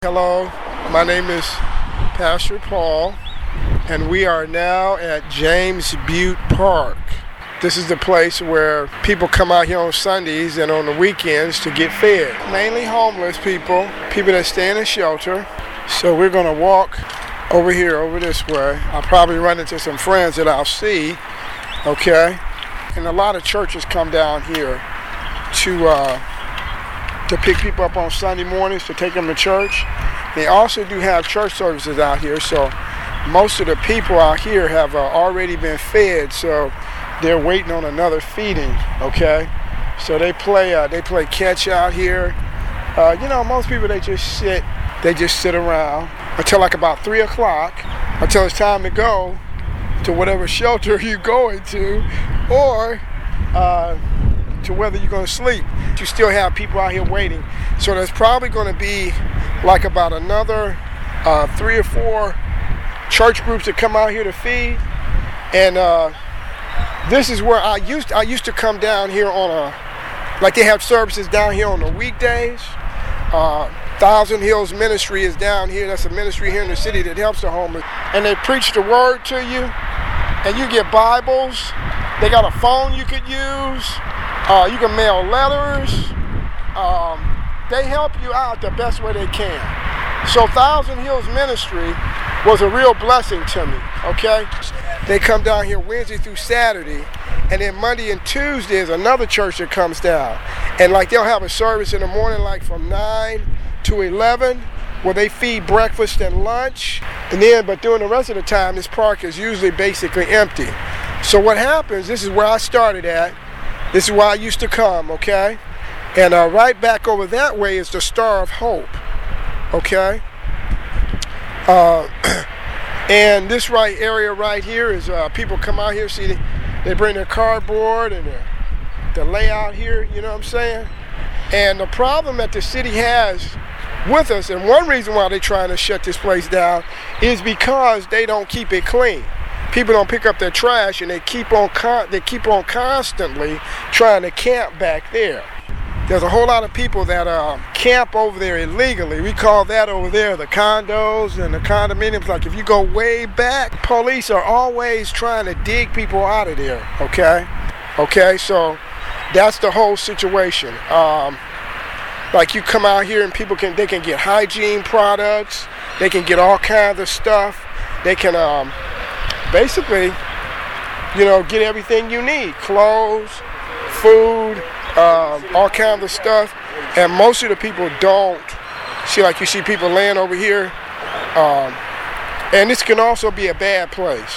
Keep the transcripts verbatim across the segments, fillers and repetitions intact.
Hello, my name is Pastor Paul, and we are now at James Butte Park. This is the place where people come out here on Sundays and on the weekends to get fed. Mainly homeless people, people that stay in a shelter. So we're going to walk over here, over this way. I'll probably run into some friends that I'll see, okay? And a lot of churches come down here to uh, to pick people up on Sunday mornings to take them to church. They also do have church services out here, so most of the people out here have uh, already been fed, so they're waiting on another feeding, okay? So they play uh, they play catch out here. Uh, you know, most people, they just sit, they just sit around until like about three o'clock, until it's time to go to whatever shelter you're going to, or uh, to whether you're going to sleep. You still have people out here waiting. So there's probably going to be like about another uh, three or four church groups that come out here to feed. And uh, this is where I used I used to come down here on a, like they have services down here on the weekdays. Uh, Thousand Hills Ministry is down here. That's a ministry here in the city that helps the homeless. And they preach the word to you, and you get Bibles. They got a phone you could use. Uh, you can mail letters. Um, they help you out the best way they can. So Thousand Hills Ministry was a real blessing to me, okay? They come down here Wednesday through Saturday, and then Monday and Tuesday is another church that comes down. And like they'll have a service in the morning like from nine to eleven, where they feed breakfast and lunch. And then, but during the rest of the time, this park is usually basically empty. So what happens, this is where I started at. This is where I used to come, okay? And uh, right back over that way is the Star of Hope, okay? Uh, and this right area right here is uh, people come out here, see, they, they bring their cardboard and their, the layout here, you know what I'm saying? And the problem that the city has with us, and one reason why they're trying to shut this place down, is because they don't keep it clean. People don't pick up their trash, and they keep on con- they keep on constantly trying to camp back there. There's a whole lot of people that uh, camp over there illegally. We call that over there the condos and the condominiums. Like if you go way back, police are always trying to dig people out of there, okay? Okay, so that's the whole situation. Um, like you come out here and people can, they can get hygiene products. They can get all kinds of stuff. They can um, basically, you know, get everything you need. Clothes, food, um, all kinds of stuff. And most of the people don't. See, like you see people laying over here. Um, and this can also be a bad place.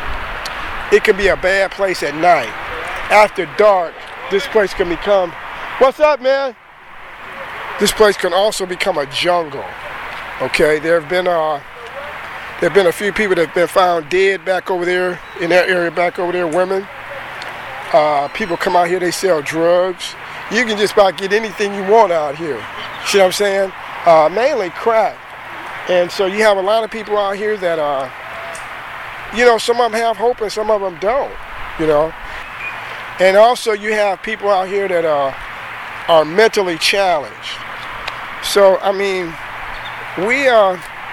It can be a bad place at night. After dark, this place can become, what's up, man? This place can also become a jungle. Okay, there have been uh, there have been a few people that have been found dead back over there in that area, back over there, women. Uh, people come out here, they sell drugs. You can just about get anything you want out here. See what I'm saying? Uh, mainly crack. And so you have a lot of people out here that, uh, you know, some of them have hope and some of them don't, you know. And also you have people out here that uh, are mentally challenged. So, I mean, we are,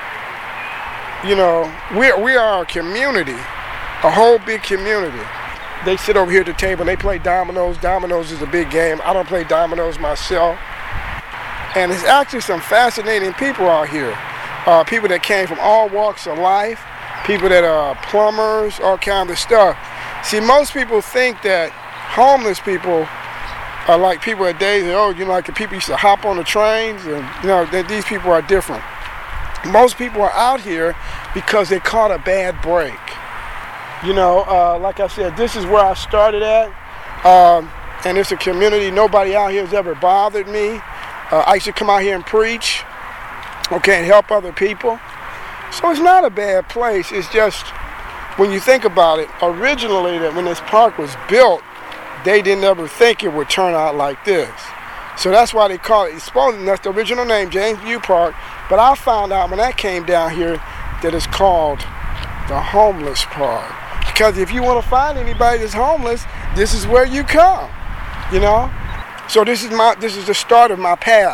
you know, we we are a community, a whole big community. They sit over here at the table and they play dominoes. Dominoes is a big game. I don't play dominoes myself. And there's actually some fascinating people out here. Uh, people that came from all walks of life, people that are plumbers, all kinds of stuff. See, most people think that homeless people are like people at days, oh, you know, like the people used to hop on the trains, and, you know, that these people are different. Most people are out here because they caught a bad break. You know, uh, like I said, this is where I started at, um, and it's a community. Nobody out here has ever bothered me. Uh, I used to come out here and preach, okay, and help other people. So it's not a bad place. It's just, when you think about it, originally, that when this park was built, they didn't ever think it would turn out like this. So that's why they call it, it's supposed to, that's the original name, James Butte Park. But I found out when I came down here that it's called the Homeless Park. Because if you want to find anybody that's homeless, this is where you come, you know? So this is my, this is the start of my path.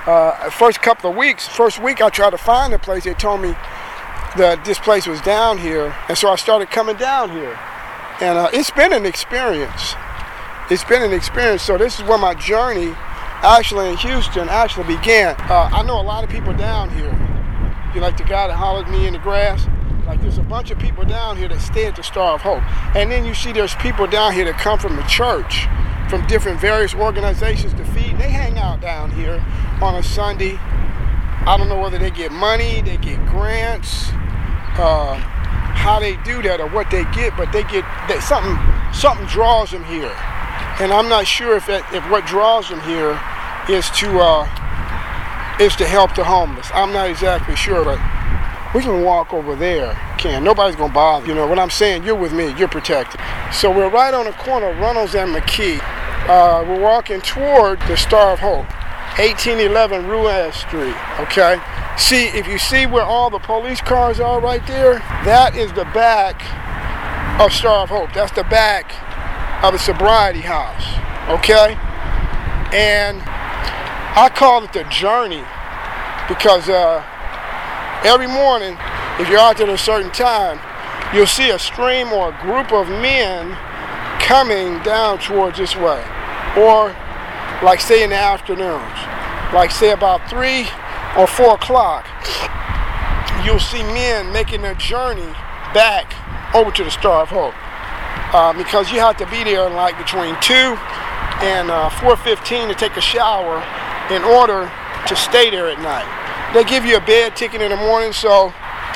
Uh, first couple of weeks, first week I tried to find the place. They told me that this place was down here, and so I started coming down here. And uh, it's been an experience. It's been an experience. So this is where my journey, actually in Houston, actually began. Uh, I know a lot of people down here. You like the guy that hollered me in the grass? Like there's a bunch of people down here that stay at the Star of Hope. And then you see there's people down here that come from the church, from different various organizations to feed. They hang out down here on a Sunday. I don't know whether they get money, they get grants, uh, how they do that or what they get, but they get they, something. Something draws them here, and I'm not sure if that, if what draws them here is to uh, is to help the homeless. I'm not exactly sure, but we can walk over there. Can nobody's gonna bother. You know what I'm saying? You're with me. You're protected. So we're right on the corner of Runnels and McKee. Uh, we're walking toward the Star of Hope, eighteen eleven Ruiz Street, okay? See, if you see where all the police cars are right there, that is the back of Star of Hope. That's the back of the sobriety house, okay? And I call it the journey because uh, every morning, if you're out there at a certain time, you'll see a stream or a group of men coming down towards this way. Or like say in the afternoons, like say about three or four o'clock, you'll see men making their journey back over to the Star of Hope. Uh, because you have to be there like between two and uh, four fifteen to take a shower in order to stay there at night. They give you a bed ticket in the morning, so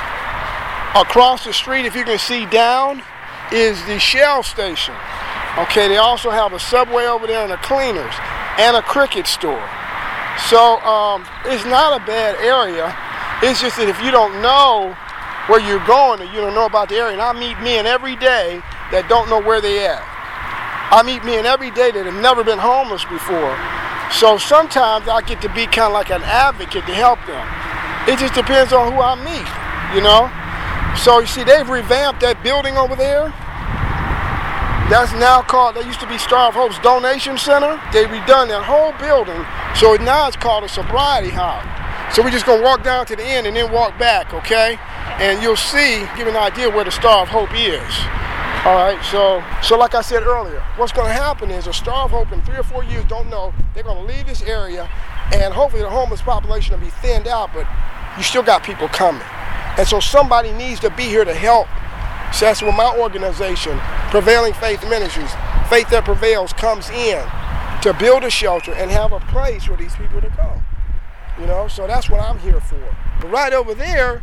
across the street, if you can see down, is the Shell station. Okay, they also have a Subway over there and a Cleaners and a Cricket store. So um, it's not a bad area. It's just that if you don't know where you're going or you don't know about the area, and I meet men every day that don't know where they at. I meet men every day that have never been homeless before. So sometimes I get to be kind of like an advocate to help them. It just depends on who I meet, you know? So you see, they've revamped that building over there. That's now called, they used to be Star of Hope's Donation Center. They redone that whole building, so now it's called a sobriety house. So we're just gonna walk down to the end and then walk back, okay? And you'll see, give an idea where the Star of Hope is. All right, so so like I said earlier, what's gonna happen is a Star of Hope in three or four years, don't know, they're gonna leave this area and hopefully the homeless population will be thinned out, but you still got people coming. And so somebody needs to be here to help. So that's where my organization, Prevailing Faith Ministries, Faith That Prevails, comes in to build a shelter and have a place for these people to come. You know, so that's what I'm here for. But right over there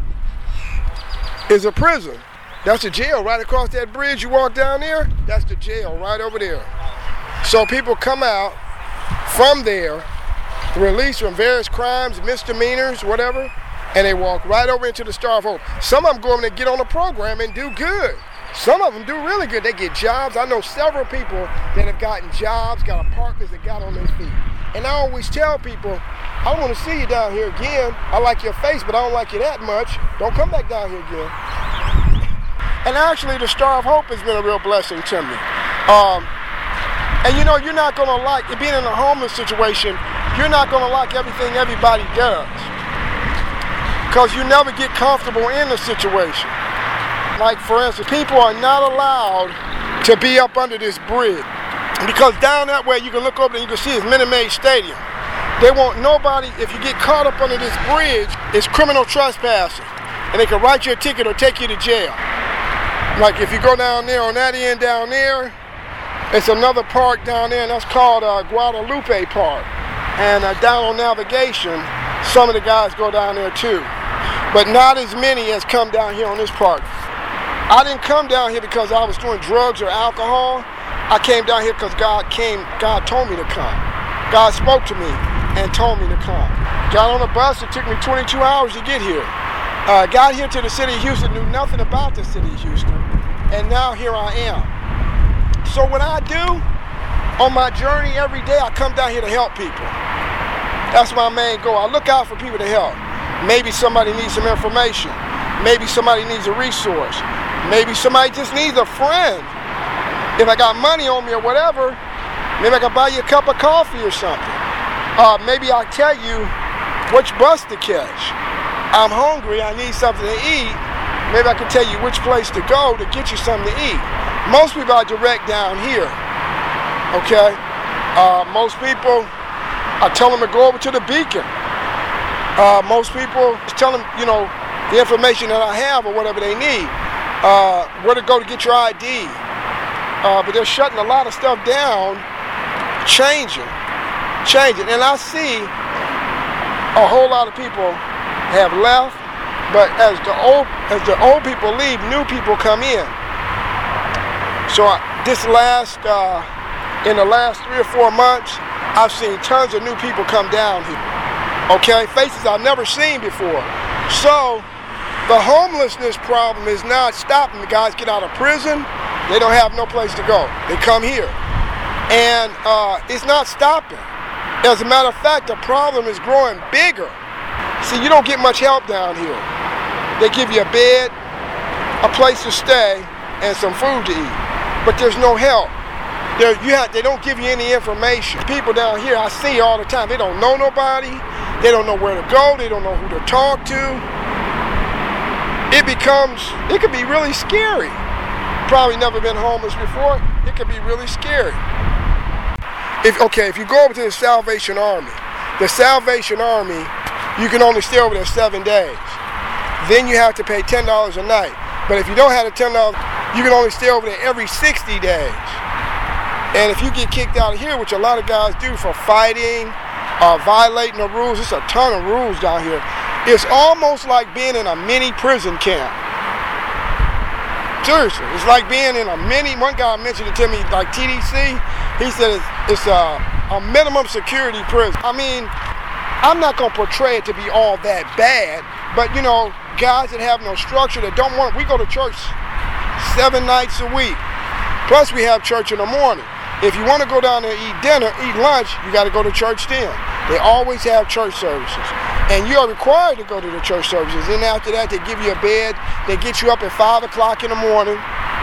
is a prison. That's a jail right across that bridge. You walk down there, that's the jail right over there. So people come out from there, released from various crimes, misdemeanors, whatever, and they walk right over into the Star of Hope. Some of them go in and get on the program and do good. Some of them do really good. They get jobs. I know several people that have gotten jobs, got apartments, that got on their feet. And I always tell people, I don't want to see you down here again. I like your face, but I don't like you that much. Don't come back down here again. And actually, the Star of Hope has been a real blessing to me. Um, and you know, you're not going to like, being in a homeless situation, you're not going to like everything everybody does. Because you never get comfortable in the situation. Like, for instance, people are not allowed to be up under this bridge. Because down that way, you can look over and you can see it's Minute Maid Stadium. They want nobody, if you get caught up under this bridge, it's criminal trespassing. And they can write you a ticket or take you to jail. Like if you go down there on that end down there, it's another park down there, and that's called uh, Guadalupe Park. And uh, down on Navigation, some of the guys go down there too. But not as many as come down here on this park. I didn't come down here because I was doing drugs or alcohol. I came down here because God came, God told me to come. God spoke to me and told me to come. Got on a bus, it took me twenty-two hours to get here. Uh, got here to the city of Houston, knew nothing about the city of Houston, and now here I am. So what I do on my journey every day, I come down here to help people. That's my main goal. I look out for people to help. Maybe somebody needs some information. Maybe somebody needs a resource. Maybe somebody just needs a friend. If I got money on me or whatever, maybe I can buy you a cup of coffee or something. Uh, maybe I'll tell you which bus to catch. I'm hungry, I need something to eat. Maybe I can tell you which place to go to get you something to eat. Most people are direct down here, okay? Uh, most people, I tell them to go over to the Beacon. Uh, most people tell them, you know, the information that I have or whatever they need, uh, where to go to get your I D. Uh, but they're shutting a lot of stuff down, changing, changing. And I see a whole lot of people have left, but as the old as the old people leave, new people come in. So I, this last, uh, in the last three or four months, I've seen tons of new people come down here. Okay, faces I've never seen before. So the homelessness problem is not stopping. The guys get out of prison, they don't have no place to go. They come here. And uh, it's not stopping. As a matter of fact, the problem is growing bigger. See, you don't get much help down here. They give you a bed, a place to stay, and some food to eat. But there's no help. There, you have, they don't give you any information. People down here, I see all the time, they don't know nobody. They don't know where to go. They don't know who to talk to. It becomes, it could be really scary. Probably never been homeless before. It could be really scary. If, okay, if you go over to the Salvation Army, the Salvation Army, you can only stay over there seven days. Then you have to pay ten dollars a night. But if you don't have the ten dollars, you can only stay over there every sixty days. And if you get kicked out of here, which a lot of guys do for fighting, uh, violating the rules, it's a ton of rules down here. It's almost like being in a mini prison camp. Seriously, it's like being in a mini, one guy mentioned it to me, like T D C, he said it's, it's a, a minimum security prison. I mean, I'm not gonna portray it to be all that bad, but you know, guys that have no structure, that don't want, we go to church seven nights a week. Plus we have church in the morning. If you want to go down there and eat dinner, eat lunch, you got to go to church then. They always have church services. And you are required to go to the church services. Then after that, they give you a bed. They get you up at five o'clock in the morning.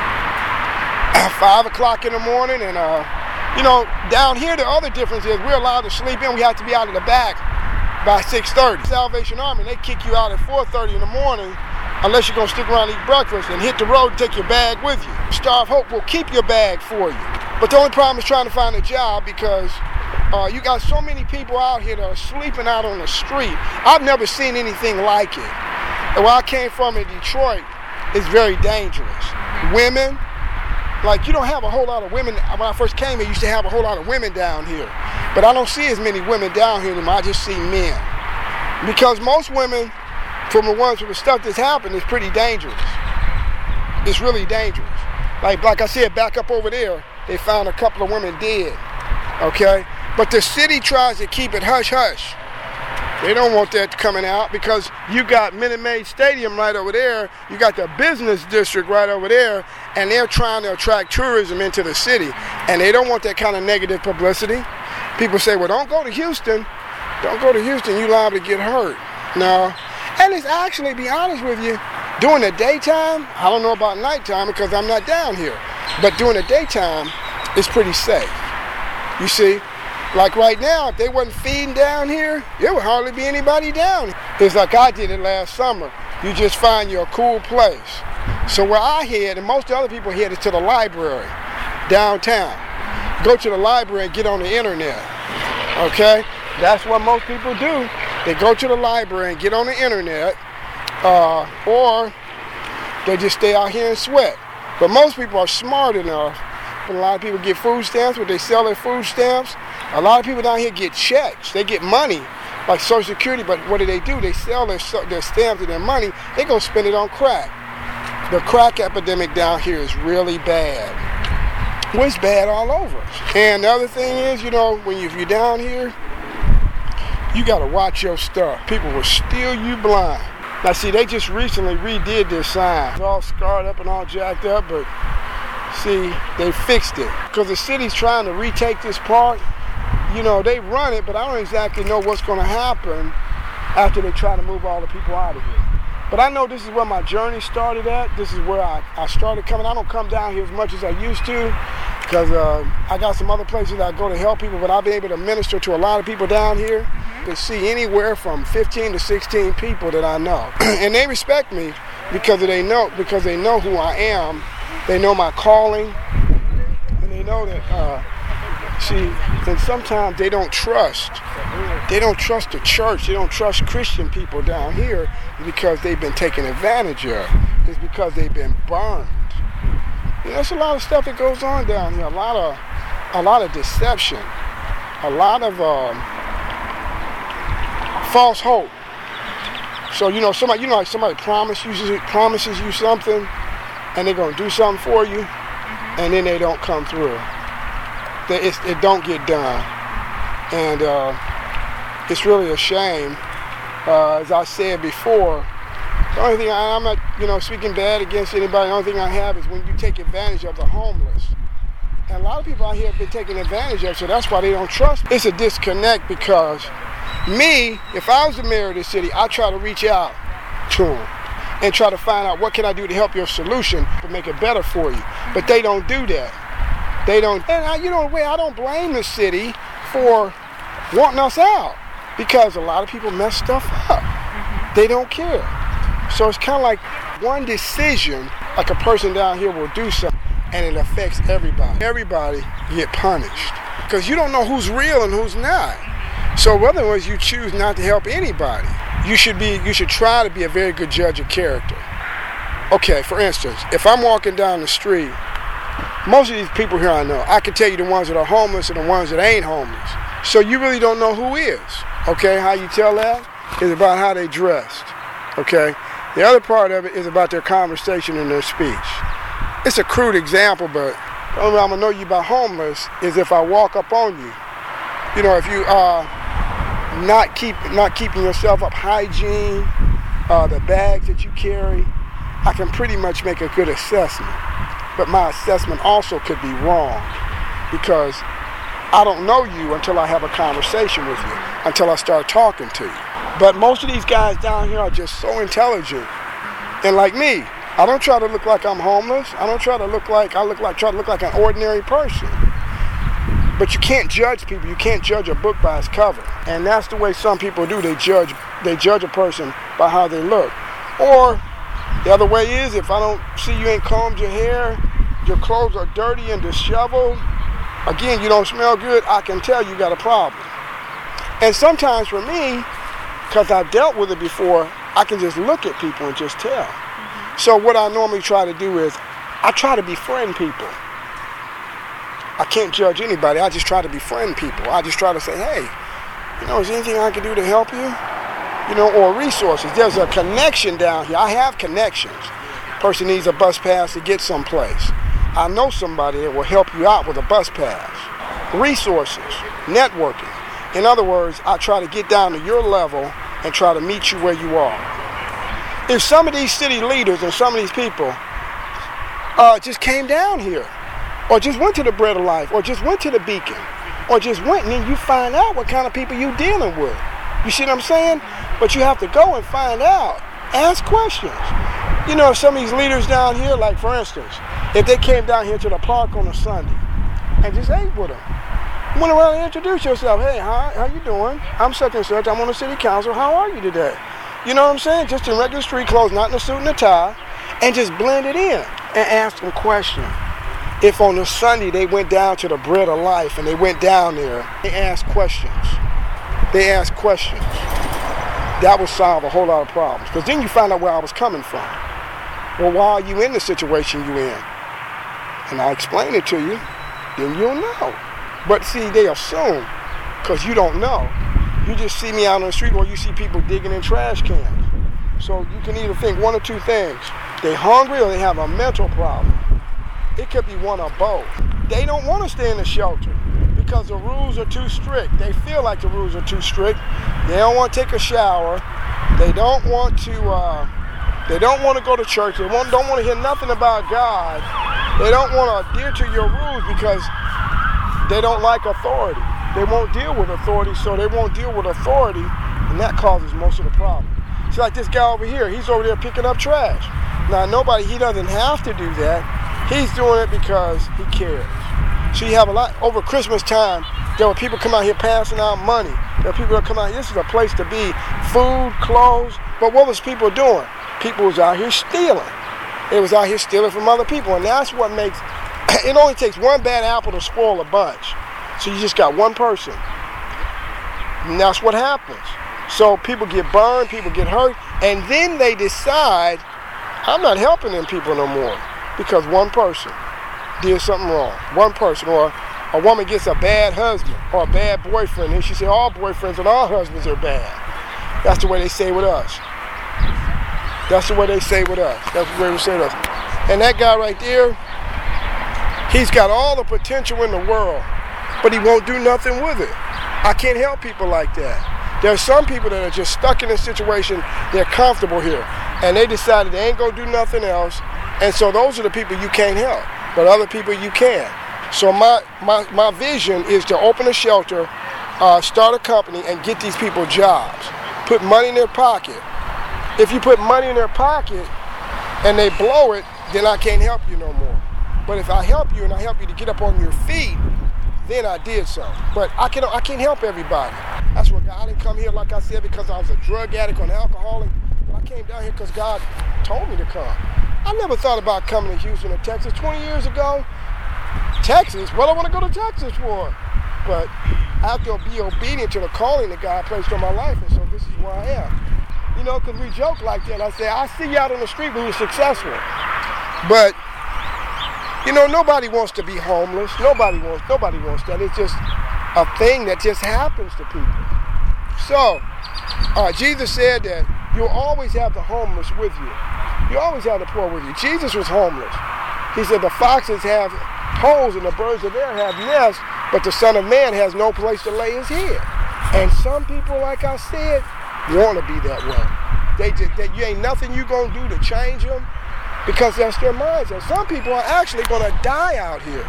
five o'clock in the morning. And, uh, you know, down here, the other difference is we're allowed to sleep in. We have to be out of the back by six thirty. Salvation Army, they kick you out at four thirty in the morning unless you're going to stick around and eat breakfast and hit the road and take your bag with you. Star of Hope will keep your bag for you. But the only problem is trying to find a job because uh, you got so many people out here that are sleeping out on the street. I've never seen anything like it. And where I came from in Detroit, it's very dangerous. Women, like you don't have a whole lot of women. When I first came here, you used to have a whole lot of women down here. But I don't see as many women down here anymore. I just see men. Because most women, from the ones with the stuff that's happened, is pretty dangerous. It's really dangerous. Like, like I said, back up over there, they found a couple of women dead, okay? But the city tries to keep it hush-hush. They don't want that coming out because you got Minute Maid Stadium right over there, you got the business district right over there, and they're trying to attract tourism into the city, and they don't want that kind of negative publicity. People say, well, don't go to Houston. Don't go to Houston, you're liable to get hurt. No. And it's actually, to be honest with you, during the daytime, I don't know about nighttime because I'm not down here, but during the daytime, it's pretty safe. You see, like right now, if they wasn't feeding down here, there would hardly be anybody down here. It's like I did it last summer. You just find you a cool place. So where I head, and most other people head, is to the library downtown. Go to the library and get on the internet, okay? That's what most people do. They go to the library and get on the internet, uh, or they just stay out here and sweat. But most people are smart enough. A lot of people get food stamps, but they sell their food stamps. A lot of people down here get checks. They get money, like Social Security, but what do they do? They sell their, their stamps and their money. They go spend it on crack. The crack epidemic down here is really bad. Well, it's bad all over. And the other thing is, you know, when you, if you're down here, you got to watch your stuff. People will steal you blind. Now, see, they just recently redid this sign. It's all scarred up and all jacked up, but see, they fixed it. Because the city's trying to retake this park. You know, they run it, but I don't exactly know what's going to happen after they try to move all the people out of here. But I know this is where my journey started at. This is where I, I started coming. I don't come down here as much as I used to because because uh, I got some other places that I go to help people, but I've been able to minister to a lot of people down here. Mm-hmm. To see anywhere from fifteen to sixteen people that I know, and they respect me because they know because they know who I am. They know my calling, and they know that. Uh, see, and sometimes they don't trust. They don't trust the church. They don't trust Christian people down here because they've been taken advantage of. It's because they've been burned. You know, there's a lot of stuff that goes on down here. A lot of, a lot of deception. A lot of. Um, false hope. So you know somebody, you know, like somebody promises you promises you something, and they're gonna do something for you, mm-hmm. and then they don't come through. They, it's, it don't get done, and uh, it's really a shame. Uh, as I said before, the only thing I, I'm not, you know, speaking bad against anybody. The only thing I have is when you take advantage of the homeless. And a lot of people out here have been taken advantage of, so that's why they don't trust. It's a disconnect because. Me, if I was the mayor of the city, I'd try to reach out to them and try to find out what can I do to help your solution to make it better for you. But they don't do that. They don't. And I, you know, way I don't blame the city for wanting us out because a lot of people mess stuff up. Mm-hmm. They don't care. So it's kind of like one decision, like a person down here will do something, and it affects everybody. Everybody get punished because you don't know who's real and who's not. So in other words, you choose not to help anybody. You should be, you should try to be a very good judge of character. Okay, for instance, if I'm walking down the street, most of these people here I know, I can tell you the ones that are homeless and the ones that ain't homeless. So you really don't know who is. Okay, how you tell that is about how they dressed. Okay, the other part of it is about their conversation and their speech. It's a crude example, but the only way I'm gonna know you about homeless is if I walk up on you. You know, if you uh not keep not keeping yourself up hygiene, uh, the bags that you carry, I can pretty much make a good assessment. But my assessment also could be wrong because I don't know you until I have a conversation with you, until I start talking to you. But most of these guys down here are just so intelligent. And like me, I don't try to look like I'm homeless. I don't try to look like I look like try to look like an ordinary person. But you can't judge people. You can't judge a book by its cover. And that's the way some people do. They judge they judge a person by how they look. Or the other way is if I don't see you ain't combed your hair, your clothes are dirty and disheveled, again, you don't smell good, I can tell you got a problem. And sometimes for me, because I've dealt with it before, I can just look at people and just tell. Mm-hmm. So what I normally try to do is I try to befriend people. I can't judge anybody. I just try to befriend people. I just try to say, hey, you know, is there anything I can do to help you? You know, or resources. There's a connection down here. I have connections. Person needs a bus pass to get someplace. I know somebody that will help you out with a bus pass. Resources, networking. In other words, I try to get down to your level and try to meet you where you are. If some of these city leaders and some of these people uh, just came down here, or just went to the Bread of Life, or just went to the Beacon, or just went and then you find out what kind of people you're dealing with. You see what I'm saying? But you have to go and find out. Ask questions. You know, some of these leaders down here, like for instance, if they came down here to the park on a Sunday and just ate with them, went around and introduced yourself. Hey, hi, how you doing? I'm such and such. I'm on the city council. How are you today? You know what I'm saying? Just in regular street clothes, not in a suit and a tie, and just blend it in and ask them questions. If on a Sunday they went down to the Bread of Life and they went down there, they asked questions. They asked questions. That would solve a whole lot of problems. Because then you find out where I was coming from. Well, why are you in the situation you in? And I explain it to you, then you'll know. But see, they assume, because you don't know. You just see me out on the street or you see people digging in trash cans. So you can either think one or two things. They're hungry or they have a mental problem. It could be one or both. They don't want to stay in the shelter because the rules are too strict. They feel like the rules are too strict. They don't want to take a shower. They don't want to. Uh, they don't want to go to church. They want, don't want to hear nothing about God. They don't want to adhere to your rules because they don't like authority. They won't deal with authority, so they won't deal with authority, and that causes most of the problem. It's like this guy over here. He's over there picking up trash. Now, nobody. He doesn't have to do that. He's doing it because he cares. So you have a lot, over Christmas time, there were people come out here passing out money. There were people that come out here, this is a place to be, food, clothes. But what was people doing? People was out here stealing. They was out here stealing from other people. And that's what makes, it only takes one bad apple to spoil a bunch. So you just got one person. And that's what happens. So people get burned, people get hurt, and then they decide, I'm not helping them people no more because one person did something wrong. One person, or a woman gets a bad husband or a bad boyfriend, and she says all boyfriends and all husbands are bad. That's the way they say with us. That's the way they say with us. That's the way they say with us. And that guy right there, he's got all the potential in the world, but he won't do nothing with it. I can't help people like that. There are some people that are just stuck in a situation, they're comfortable here, and they decided they ain't gonna do nothing else, and so those are the people you can't help, but other people you can. So my, my, my vision is to open a shelter, uh, start a company, and get these people jobs. Put money in their pocket. If you put money in their pocket and they blow it, then I can't help you no more. But if I help you and I help you to get up on your feet, then I did something. But I can't, I can't help everybody. That's what God, I didn't come here, like I said, because I was a drug addict or an alcoholic. But I came down here because God told me to come. I never thought about coming to Houston or Texas. twenty years ago, Texas, what do I want to go to Texas for? But I have to be obedient to the calling that God placed on my life, and so this is where I am. You know, because we joke like that. I say, I see you out on the street when you're successful. But you know, nobody wants to be homeless. Nobody wants, nobody wants that. It's just a thing that just happens to people. So, uh, Jesus said that you'll always have the homeless with you. You always have the poor with you. Jesus was homeless. He said the foxes have holes and the birds of the air have nests, but the Son of Man has no place to lay his head. And some people, like I said, want to be that way. They just, they, you ain't nothing you gonna do to change them, because that's their mindset. Some people are actually going to die out here.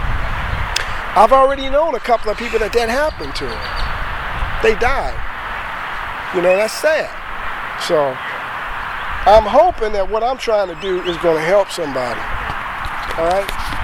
I've already known a couple of people that that happened to. They died. You know, that's sad. So I'm hoping that what I'm trying to do is going to help somebody. All right?